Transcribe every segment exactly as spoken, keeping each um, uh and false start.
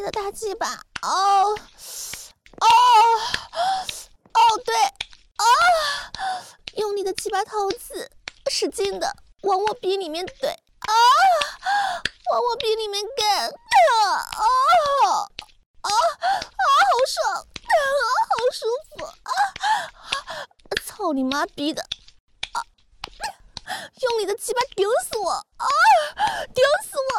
的大鸡巴，哦哦哦，对，啊，用你的鸡巴头子使劲的往我逼里面怼，啊，往我逼里面干，啊哦啊啊，好爽，啊，好舒服，啊，操你妈逼的！用你的鸡巴顶死我啊！顶死我！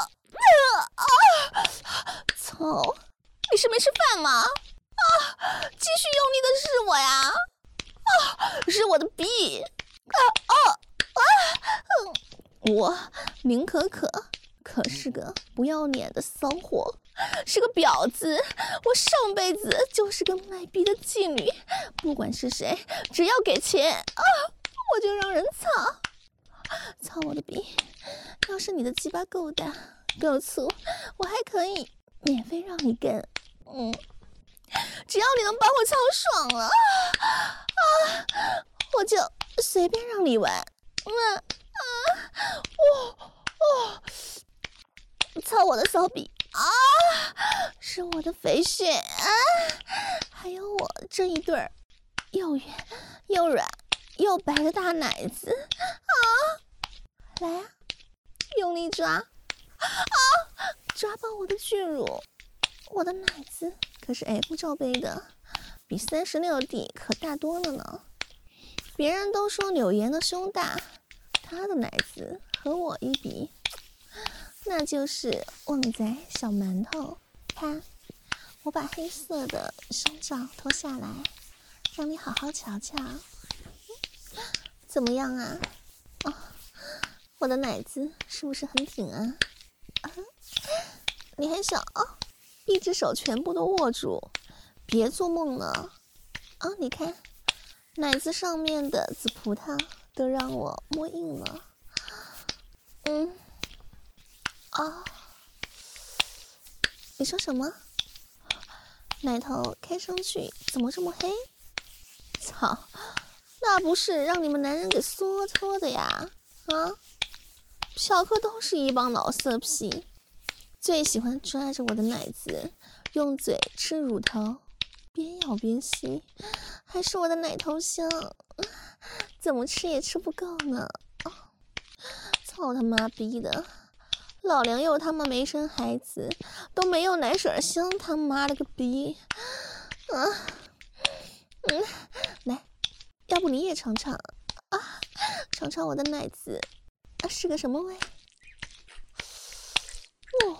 啊！操！你是没吃饭吗？啊！继续用力的日我呀！啊！日我的逼！啊啊啊！嗯，我林可可可是个不要脸的骚货，是个婊子。我上辈子就是个卖逼的妓女，不管是谁，只要给钱啊，我就让人操。操我的逼！要是你的鸡巴够大够粗，我还可以免费让你干。嗯，只要你能把我操爽了啊，我就随便让你玩。嗯啊，哦哦，操我的骚逼啊，是我的肥穴啊，还有我这一对儿又圆又软又白的大奶子啊！来啊，用力抓啊！抓爆我的巨乳！我的奶子可是 F 罩杯的，比三十六 D 可大多了呢。别人都说柳岩的胸大，她的奶子和我一比，那就是旺仔小馒头。看，我把黑色的胸罩脱下来，让你好好瞧瞧。怎么样啊？哦，我的奶子是不是很挺啊？啊，你还想啊？一只手全部都握住，别做梦了啊！你看，奶子上面的紫葡萄都让我摸硬了。嗯，啊，你说什么？奶头开上去怎么这么黑？操！那不是让你们男人给缩脱的呀！啊，嫖客都是一帮老色批，最喜欢抓着我的奶子，用嘴吃乳头，边咬边吸，还是我的奶头香，怎么吃也吃不够呢！啊，操他妈逼的！老娘又他妈没生孩子，都没有奶水香，他妈了个逼！啊，嗯，来。要不你也尝尝啊，尝尝我的奶子啊，是个什么味？哦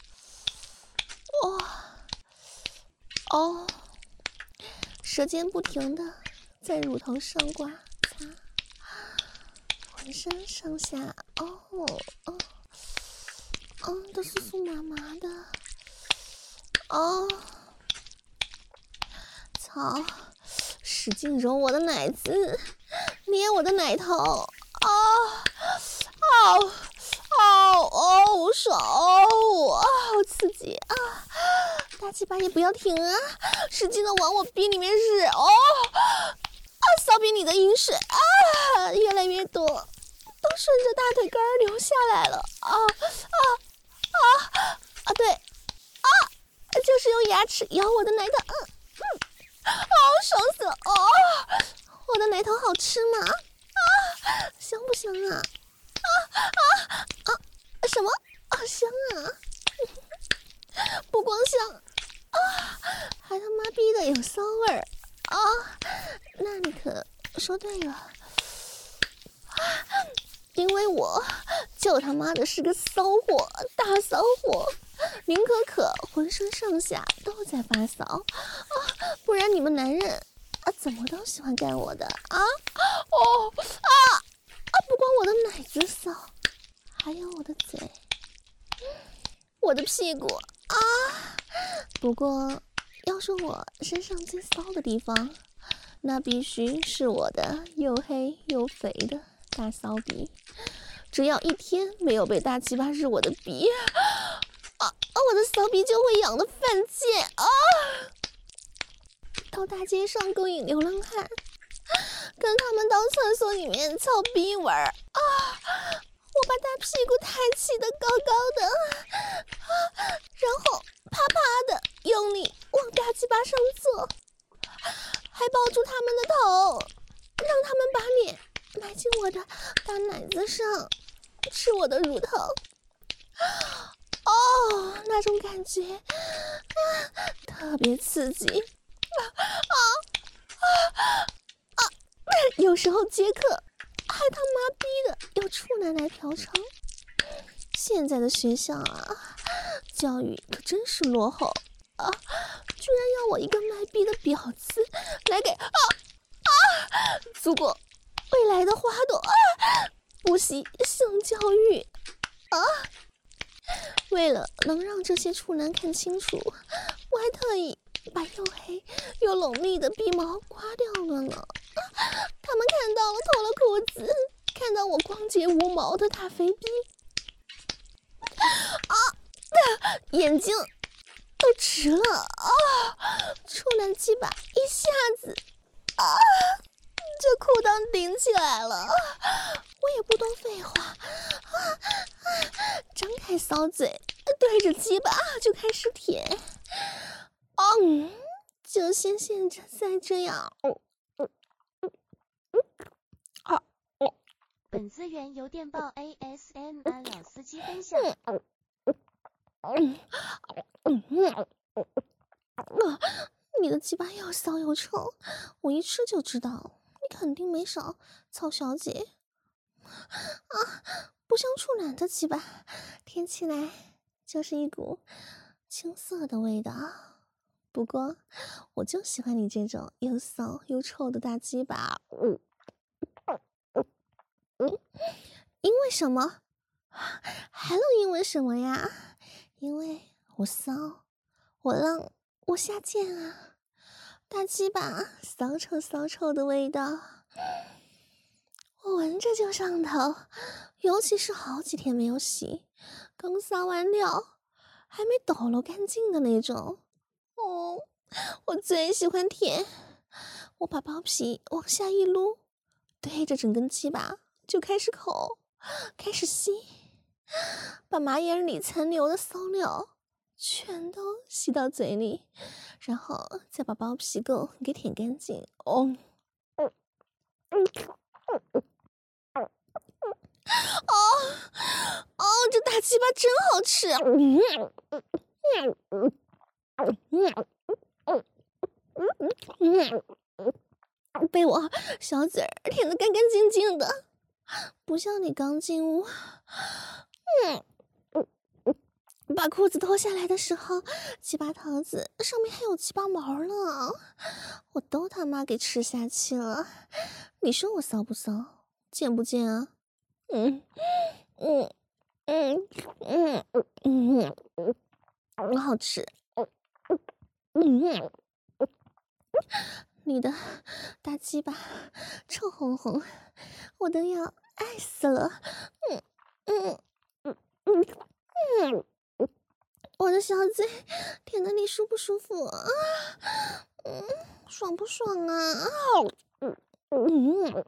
哦哦，舌尖不停的在乳头上刮擦，浑身上下哦哦哦都酥酥麻麻的哦，操！使劲揉我的奶子，捏我的奶头，啊啊啊哦爽哦，好刺激啊！大鸡巴也不要停啊，使劲的往我逼里面日哦啊！骚逼你的饮水啊，越来越多，都顺着大腿根流下来了啊啊啊啊！对啊，就是用牙齿咬我的奶头，嗯嗯。哦，爽死了！哦，我的奶头好吃吗？啊，香不香啊？啊啊啊！什么？啊，香啊！不光香啊，还他妈逼的有骚味儿啊！那你可说对了，啊，因为我就他妈的是个骚货，大骚货。林可可浑身上下都在发骚啊，不然你们男人啊怎么都喜欢干我的啊？哦啊啊！不光我的奶子骚，还有我的嘴，我的屁股啊！不过要说我身上最骚的地方，那必须是我的又黑又肥的大骚逼。只要一天没有被大鸡巴日我的逼啊啊！我的骚逼就会痒得犯贱啊！到大街上勾引流浪汉，跟他们到厕所里面操逼玩啊！我把大屁股抬起的高高的啊，然后啪啪的用力往大鸡巴上坐，还抱住他们的头，让他们把脸埋进我的大奶子上，吃我的乳头。哦，那种感觉、啊、特别刺激啊啊啊啊！有时候杰克还他妈逼的有处男来嫖娼。现在的学校啊，教育可真是落后啊！居然要我一个卖逼的婊子来给啊啊祖国未来的花朵啊补习性教育啊！为了能让这些处男看清楚，我还特意把又黑又浓密的逼毛刮掉了呢。他们看到了脱了裤子，看到我光洁无毛的大肥逼啊，眼睛都直了啊！处男鸡巴一下子啊，这裤裆顶起来了。我也不多废话啊啊！张开骚嘴，对着鸡巴就开始舔。嗯，就先现着再这样。啊！ 本资源由电报 A S M R 老司机分享。 嗯嗯嗯嗯，你的鸡巴又骚又臭，我一吃就知道，你肯定没少曹小姐啊！不像处男的鸡巴，舔起来就是一股青涩的味道。不过，我就喜欢你这种又骚又臭的大鸡巴。嗯嗯，因为什么？还能因为什么呀？因为我骚，我浪，我下贱啊！大鸡巴骚臭骚臭的味道，我闻着就上头，尤其是好几天没有洗，刚撒完尿还没抖落干净的那种。哦，我最喜欢舔，我把包皮往下一撸，对着整根鸡巴就开始口，开始吸，把马眼里残留的骚尿全都吸到嘴里，然后再把包皮垢给舔干净。哦，嗯嗯嗯嗯哦哦，这大鸡巴真好吃！嗯嗯嗯嗯嗯嗯嗯，被我小嘴儿舔得干干净净的，不像你刚进屋。嗯。把裤子脱下来的时候，鸡巴头子上面还有鸡巴毛呢，我都他妈给吃下去了。你说我骚不骚？贱不贱啊？嗯嗯嗯嗯嗯嗯，好吃。嗯嗯，你的大鸡巴臭烘烘，我都要爱死了。嗯嗯嗯嗯嗯。我的小嘴舔得你舒不舒服啊？嗯，爽不爽啊？嗯嗯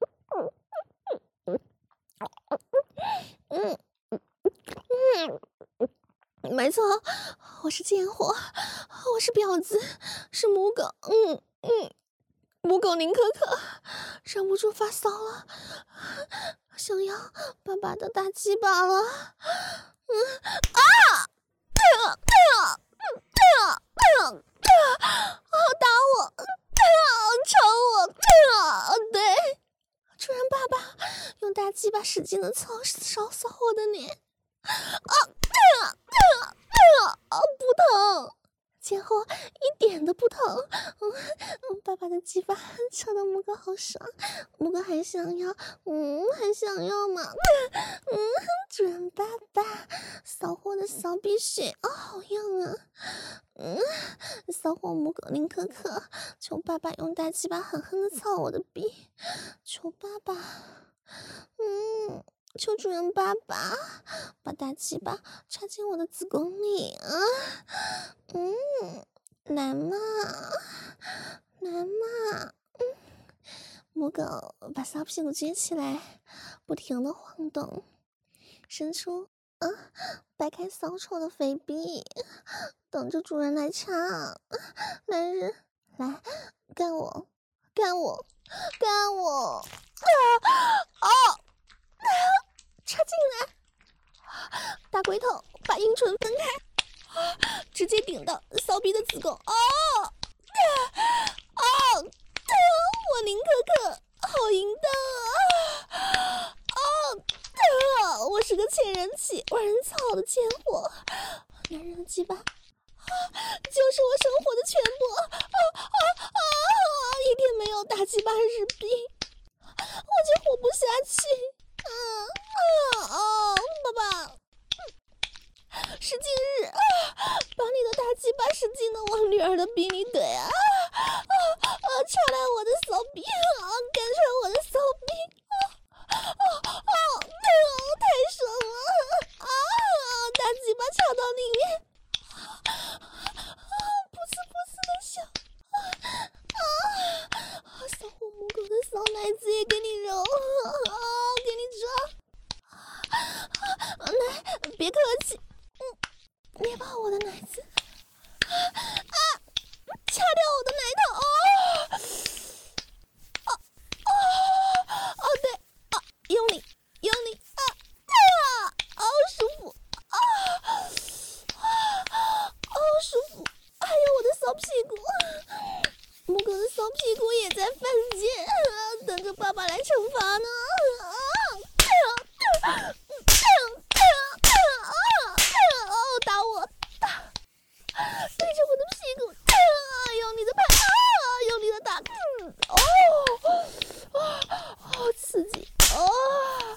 嗯嗯嗯，没错，我是贱货，我是婊子，是母狗。嗯嗯，母狗宁可可，忍不住发骚了，想要爸爸的大鸡巴了。嗯啊！对了对了对了对了对了，打我！对了，抽我！对了，对，突然爸爸用大鸡巴使劲的操烧骚我的脸。啊，对了对了对了，啊，不疼，前后一点都不疼。嗯嗯，爸爸的鸡巴抽的母狗好爽，母狗还想要，嗯，还想要嘛？嗯，主人爸爸，骚货的骚逼血啊，好痒啊！嗯，骚货母狗林可可，求爸爸用大鸡巴狠狠的操我的逼，求爸爸，嗯。求主人爸爸把大鸡巴插进我的子宫里啊！嗯，来嘛，来嘛！嗯，母狗把骚屁股撅起来，不停的晃动，伸出啊，掰开骚臭的肥逼，等着主人来插。男人，来干我，干我，干我！啊啊！插进来，大龟头把阴唇分开，啊、直接顶到骚逼的子宫。哦哦，我宁可可，好淫荡啊！哦。啊、我是个欠人起玩人操的贱货，男人的鸡巴、啊、就是我生活的全部啊啊啊！一天没有大鸡巴日逼，我就活不下去。啊啊啊！爸爸，使劲日啊，把你的大鸡巴使劲的往女儿的逼里怼啊啊啊！插来我的骚逼啊，干穿我的骚逼啊啊啊！太爽了啊！大鸡巴插到里面，啊，噗呲噗呲的响，啊啊！骚货母狗的骚奶子也给你揉，啊，给你抓，啊，奶，别客气，嗯，别抱我的奶子，啊，掐掉我的奶头，啊啊啊！对，啊，用力，用力。啊，舒服啊，好舒服！还有我的骚屁股，母狗的骚屁股也在犯贱，啊、等着爸爸来惩罚呢！啊啊啊啊啊！打我，打，对着我的屁股，啊，用力的拍，啊，用力的打，嗯，哦，啊，好刺激，哦。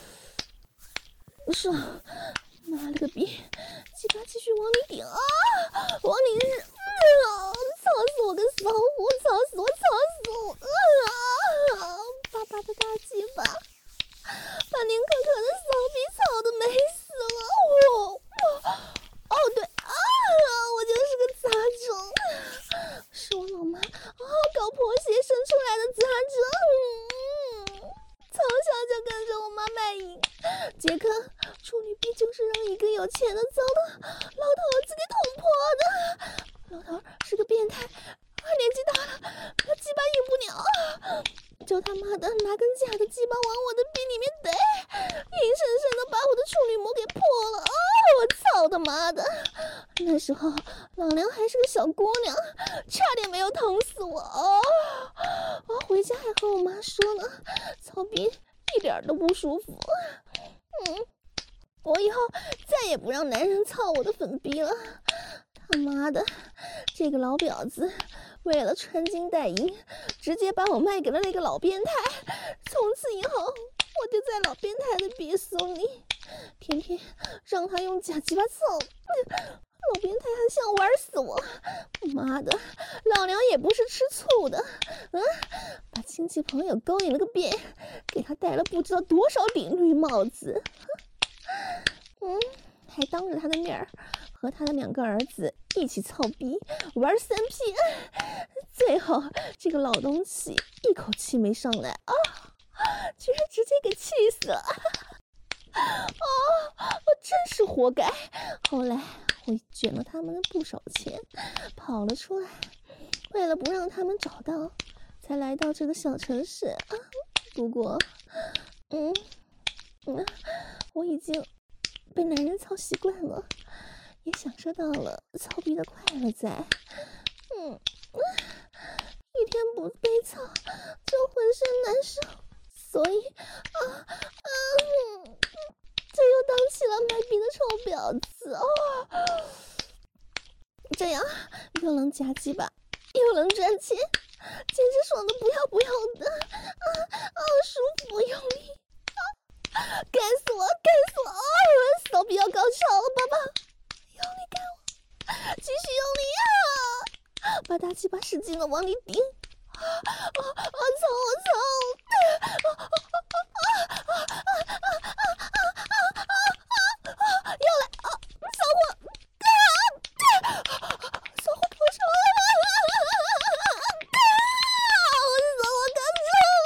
爽，妈了个逼！鸡巴继续往里顶啊，往里日，啊！操死我个骚货，操死我，操死我！啊！爸爸的大鸡巴，把宁可可的骚逼操的美死了！我我哦对啊，我就是个杂种，是我老妈啊搞破鞋生出来的杂种。嗯，从小就跟着我妈卖淫，杰克。处女逼就是让一个有钱的糟的老头子给捅破的。老头是个变态，年纪大了，他鸡巴硬不了，就他妈的拿根假的鸡巴往我的逼里面怼，硬生生的把我的处女膜给破了。啊！我操他妈的！那时候老娘还是个小姑娘，差点没有捅死我。哦，我回家还和我妈说呢，操逼一点都不舒服。嗯。我以后再也不让男人操我的粉逼了！他妈的，这个老婊子为了穿金戴银，直接把我卖给了那个老变态。从此以后，我就在老变态的逼怂里，天天让他用假鸡巴操。老变态还想玩死我！妈的，老娘也不是吃醋的，嗯，把亲戚朋友勾引了个遍，给他戴了不知道多少顶绿帽子。嗯，还当着他的面儿和他的两个儿子一起操逼玩三 P， 最后这个老东西一口气没上来啊，居然直接给气死了！哦，我真是活该！后来我卷了他们的不少钱，跑了出来，为了不让他们找到，才来到这个小城市啊。不过，嗯嗯。我已经被男人操习惯了，也享受到了操逼的快乐在。嗯，一天不被操就浑身难受，所以啊啊，嗯，这又当起了卖逼的臭婊子哦。这样又能夹鸡巴，又能赚钱，简直爽的不要不要的啊啊，舒服用力。干死我！干死我！哦，骚逼要高潮了，爸爸，用力干我，继续用力啊！把大鸡巴使劲的往里顶，啊啊！我操！我操！啊啊啊啊啊啊啊啊！要来啊！骚货！啊！骚货高潮了！啊！我骚货高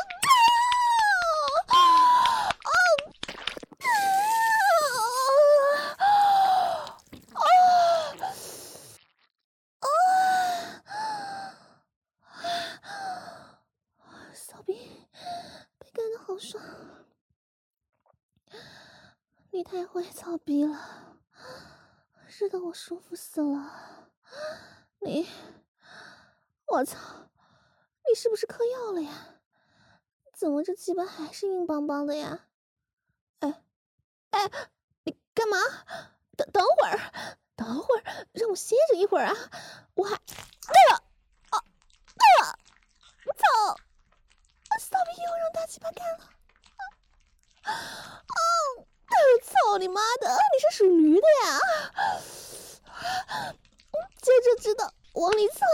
潮！啊！ 好爽！你太会操逼了，日得我舒服死了。你，我操，你是不是嗑药了呀？怎么这鸡巴还是硬邦邦的呀？哎，哎，你干嘛？等等会儿，等会儿，让我歇着一会儿啊！我还，哎呀，啊啊！操！骚逼又让大鸡巴干了！啊！哦，操你妈的！你是属驴的呀？接着知道往里蹭，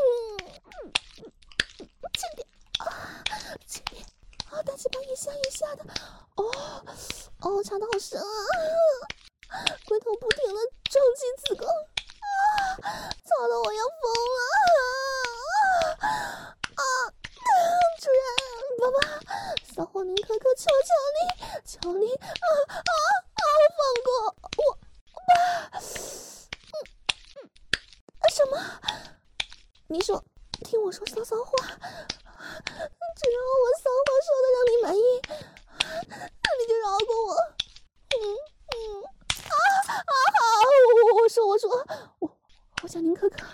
轻点啊，轻点啊！大鸡巴一下一下的，哦哦，插的好深啊！龟头不停的撞击子宫啊，操的我要疯了啊！啊！主人，爸爸，骚货宁可可，求求你，求你啊啊啊！放过我，爸！嗯嗯，什么？你说，听我说骚骚话，只要我骚话说的让你满意，那你就饶过我。嗯嗯啊啊好，我我说我说我我叫宁可可。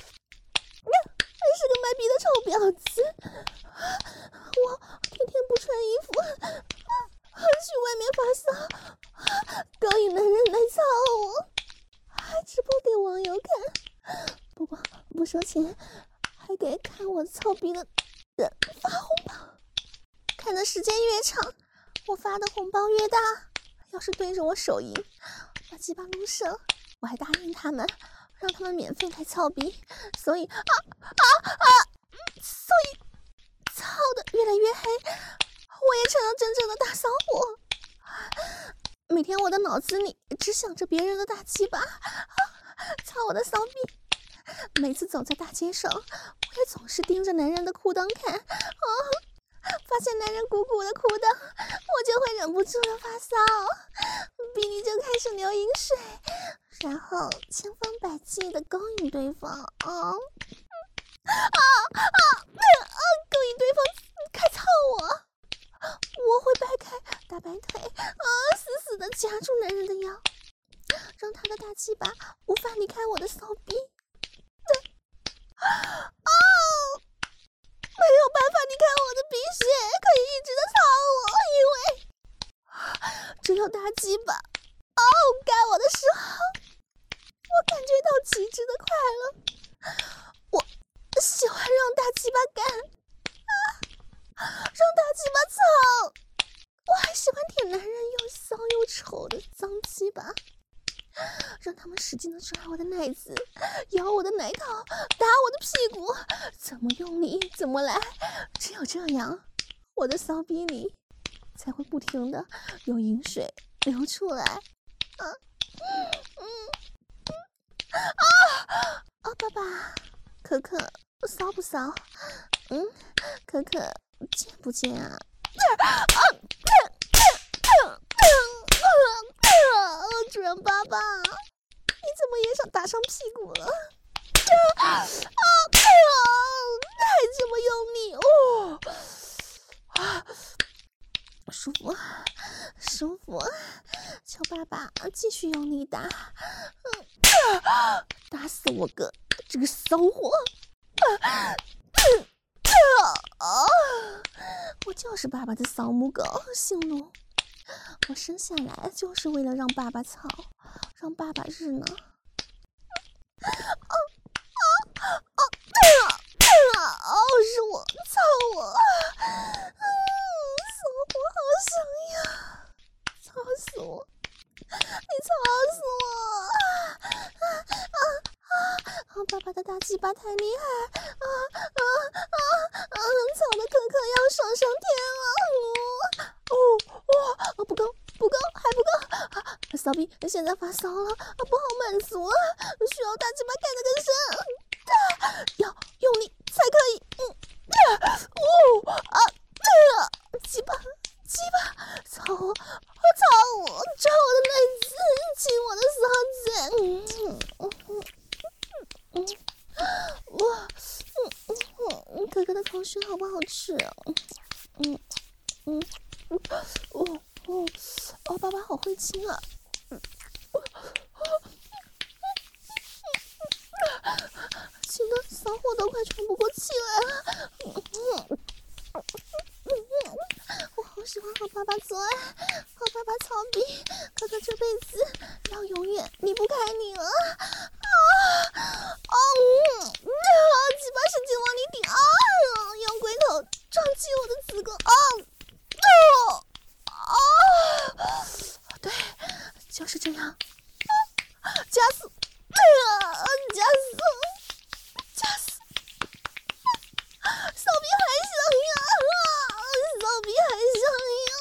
是个卖逼的臭婊子，我天天不穿衣服去外面发骚，勾引男人来操我，还直播给网友看，不不不收钱，还给看我操逼的人发红包，看的时间越长，我发的红包越大。要是对着我手淫，把鸡巴撸射，我还答应他们，让他们免费来操逼，所以啊啊啊！所以操的越来越黑，我也成了真正的大骚货。每天我的脑子里只想着别人的大鸡巴，啊、操我的骚逼。每次走在大街上，我也总是盯着男人的裤裆看，啊，发现男人鼓鼓的裤裆，我就会忍不住的发骚，逼里就开始流饮水，然后千方百计的勾引对方啊啊啊啊！勾引对方开操我，我会掰开大白腿啊，死死的夹住男人的腰，让他的大鸡巴无法离开我的骚逼。对，哦，没有办法离开我的鼻血，可以一直的操我，因为只有大鸡巴哦干我的时候，我感觉到极致的快乐。我喜欢让大鸡巴干啊，让大鸡巴操。我还喜欢舔男人又骚又丑的脏鸡巴，让他们使劲的抓我的奶子，咬我的奶头，打我的屁股，怎么用力怎么来，只有这样，我的骚逼里才会不停的有饮水流出来。啊，嗯嗯啊啊！爸爸，可可骚不骚？嗯，可可贱不贱啊？啊！主人爸爸，你怎么也想打上屁股了？啊啊！还这么用力哦！啊，舒服，舒服！求爸爸继续用力打，嗯啊，打死我个这个骚货！啊嗯啊！我就是爸爸的扫母狗，姓卢。我生下来就是为了让爸爸操，让爸爸日呢。哦哦哦！啊啊！哦，是我操我！嗯，死我好想呀！操死我！你操死我！啊啊啊！爸爸的大鸡巴太厉害！啊啊啊啊！操的可可要爽上天了！哦哦哦，不够不够还不够！啊，骚逼现在发骚了，啊，不好满足了，需要大鸡巴干得更深，啊，要用力才可以。嗯，啊，哦啊啊！鸡巴鸡巴，操我！操我！抓我的奶子，亲我的骚子！嗯嗯嗯嗯，我嗯嗯嗯，哥哥的口水好不好吃啊？嗯嗯哇，爸爸好会亲啊！亲的骚货都快喘不过气来了。我好喜欢和爸爸做爱，和爸爸操逼，哥哥这辈子要永远离不开你了。啊啊嗯啊！鸡巴使劲往里顶啊！用龟头撞击我的子宫啊！哦啊！对，就是这样。啊、夹死！啊！夹死！夹死！骚逼还想要啊！骚逼还想要！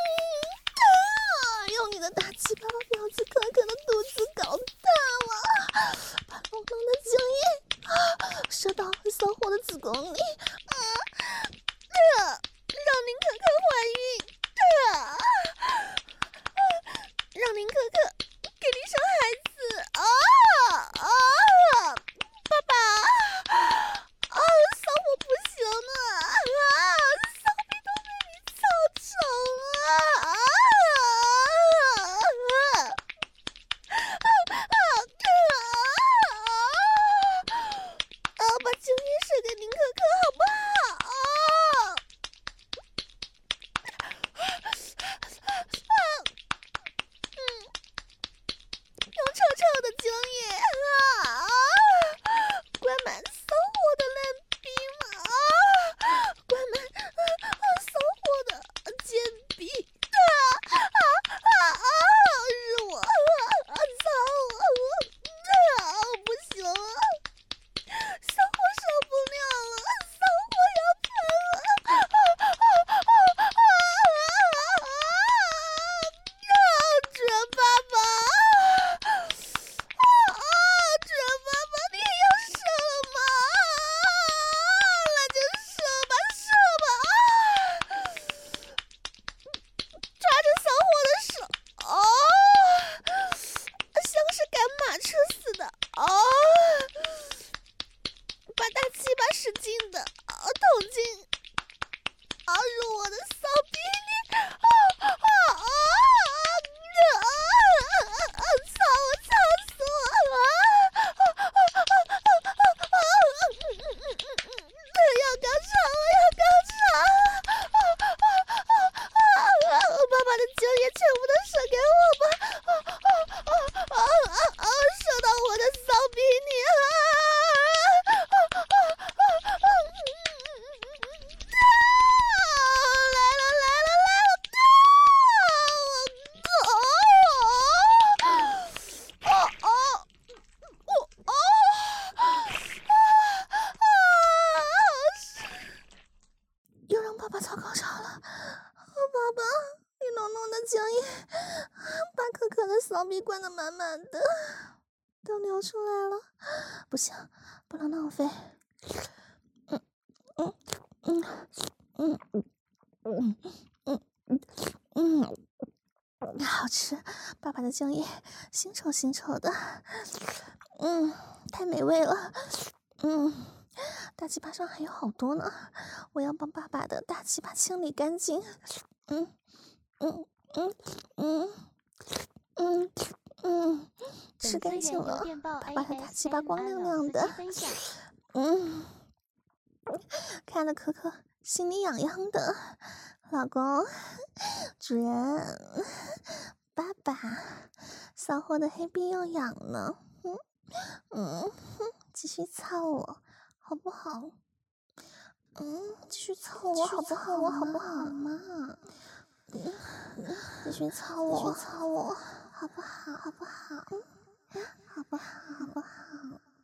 啊！用你的大鸡巴把婊子可可的肚子搞大了，把浓浓的精液啊射到骚货的子宫里，啊！啊！让林可可怀孕，啊！让林可可给你生孩子啊啊！爸爸啊，骚我不行了啊，骚逼都被你操成了啊！啊啊啊！把精液射给林可可好不好？啊！用臭臭的精液啊！灌满骚货的烂逼嘛啊！灌满啊骚货的贱逼啊啊啊啊！是我啊！操我啊！不行了，骚货受不了了，骚货要喷了！啊啊啊啊啊啊！准爸爸！啊啊！准爸爸，你也要射了吗？啊！那就射吧，射吧！啊！抓着骚货的手，哦，像是赶马车似的，哦，把大鸡巴使劲的啊捅进啊入我的骚逼里，啊啊啊啊！啊！操我，操死我了！啊啊啊啊啊！要高潮了，要高潮了！啊啊啊啊！爸爸的精液全部都射给我吧！啊啊啊啊啊啊！射到我的骚逼里啊！啊啊啊啊！来了来了来了！我哦哦我哦啊啊！又让爸爸操高潮了，爸爸，你浓浓的精液把可可的骚逼灌得满满的，都流出来了，不行，不能浪费。嗯嗯嗯嗯嗯嗯嗯嗯，好吃，爸爸的精液腥臭腥臭的，嗯，太美味了，嗯。大鸡巴上还有好多呢，我要帮爸爸的大鸡巴清理干净。嗯嗯嗯嗯嗯嗯，吃干净了，爸爸的大鸡巴光亮亮的。嗯，看得可可心里痒痒的。老公，主人，爸爸，骚货的黑逼又痒了。嗯嗯，继续操我。好不好？嗯，继续操我好不好？我好不好嘛？嗯，继续操我，继续操我，好不好？好不好？嗯，好不好？好不好？